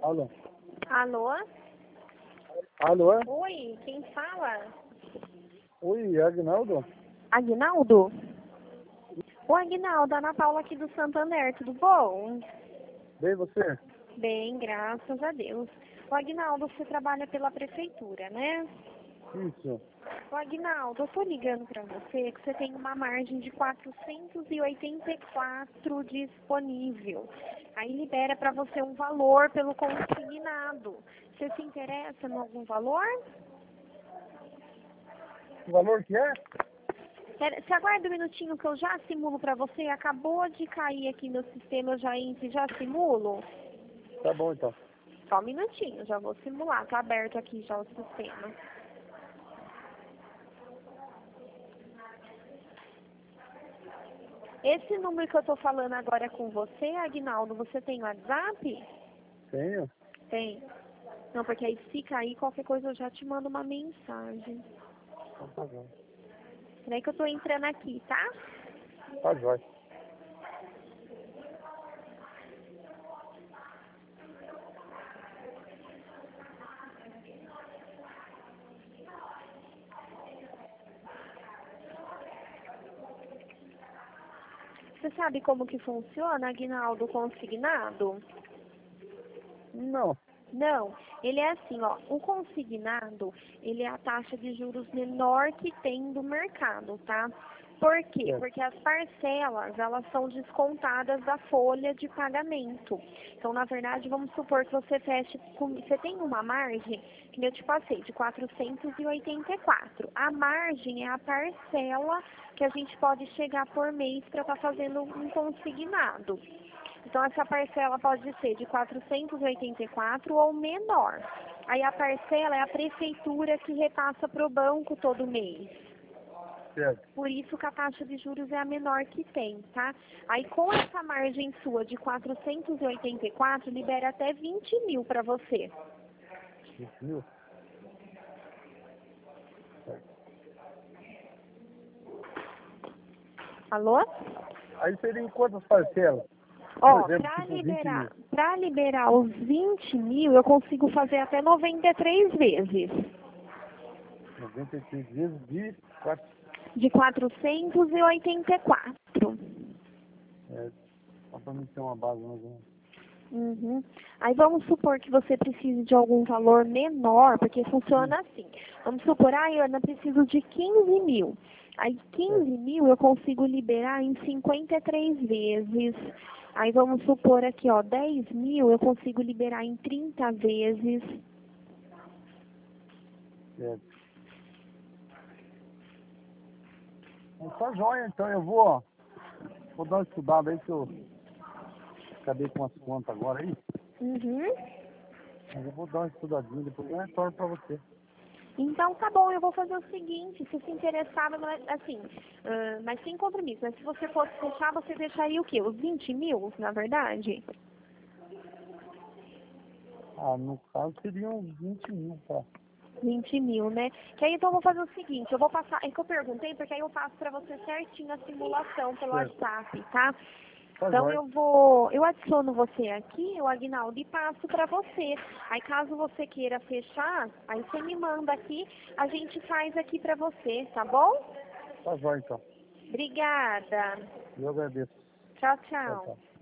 Alô? Alô? Alô? Oi, quem fala? Oi, Agnaldo? Aguinaldo? Oi, Aguinaldo, Ana Paula aqui do Santander, tudo bom? Bem, você? Bem, graças a Deus. O Aguinaldo, você trabalha pela prefeitura, né? Isso. O Aguinaldo, eu tô ligando pra você que você tem uma margem de 484 disponível. Aí libera pra você um valor pelo consignado. Você se interessa em algum valor? O valor que é? Você aguarda um minutinho que eu já simulo pra você. Acabou de cair aqui no sistema, eu já entro e já simulo. Tá bom, então. Só um minutinho, já vou simular. Tá aberto aqui já o sistema. Esse número que eu tô falando agora com você, Aguinaldo, você tem WhatsApp? Tenho? Tem. Não, porque aí se cair qualquer coisa eu já te mando uma mensagem. Então tá bom. Peraí que eu tô entrando aqui, tá? Tá jóia. Você sabe como que funciona, Aguinaldo, consignado? Não. Não, ele é assim, ó, o consignado, ele é a taxa de juros menor que tem do mercado, tá? Por quê? Certo. Porque as parcelas, elas são descontadas da folha de pagamento. Então, na verdade, vamos supor que você feche, você tem uma margem, que eu te passei, de 484. A margem é a parcela que a gente pode chegar por mês para estar fazendo um consignado. Então, essa parcela pode ser de 484 ou menor. Aí, a parcela é a prefeitura que repassa para o banco todo mês. Certo. Por isso que a taxa de juros é a menor que tem, tá? Aí, com essa margem sua de 484, libera até 20 mil para você. 20.000? Certo. Alô? Aí seriam quantas parcelas? Por Ó, exemplo, tipo 20 mil. para liberar os 20 mil, eu consigo fazer até 93 vezes. 93 vezes de 4. De 484. Só pra mim ter uma base mais ou menos. Uhum. Aí vamos supor que você precise de algum valor menor, porque funciona assim. Vamos supor, Ana, preciso de 15 mil. Aí 15 mil eu consigo liberar em 53 vezes. Aí vamos supor aqui, ó, 10 mil eu consigo liberar em 30 vezes. Certo. Então tá jóia, então eu vou dar uma estudada aí que eu acabei com as contas agora aí. Uhum. Mas eu vou dar uma estudadinha, depois eu retorno pra você. Então tá bom, eu vou fazer o seguinte, se interessar, assim, mas sem compromisso, né? Se você fosse fechar, você fecharia o quê? Os 20 mil, na verdade? Ah, no caso seriam uns 20 mil, tá? 20 mil, né? Que aí então eu vou fazer o seguinte, eu vou passar, é que eu perguntei, porque aí eu passo pra você certinho a simulação pelo Certo. WhatsApp, tá? Tá Então jóia. eu adiciono você aqui, o Aguinaldo, e passo pra você. Aí caso você queira fechar, aí você me manda aqui, a gente faz aqui pra você, tá bom? Tá jóia, então. Obrigada. Eu agradeço. Tchau, Tchau, tchau. tchau.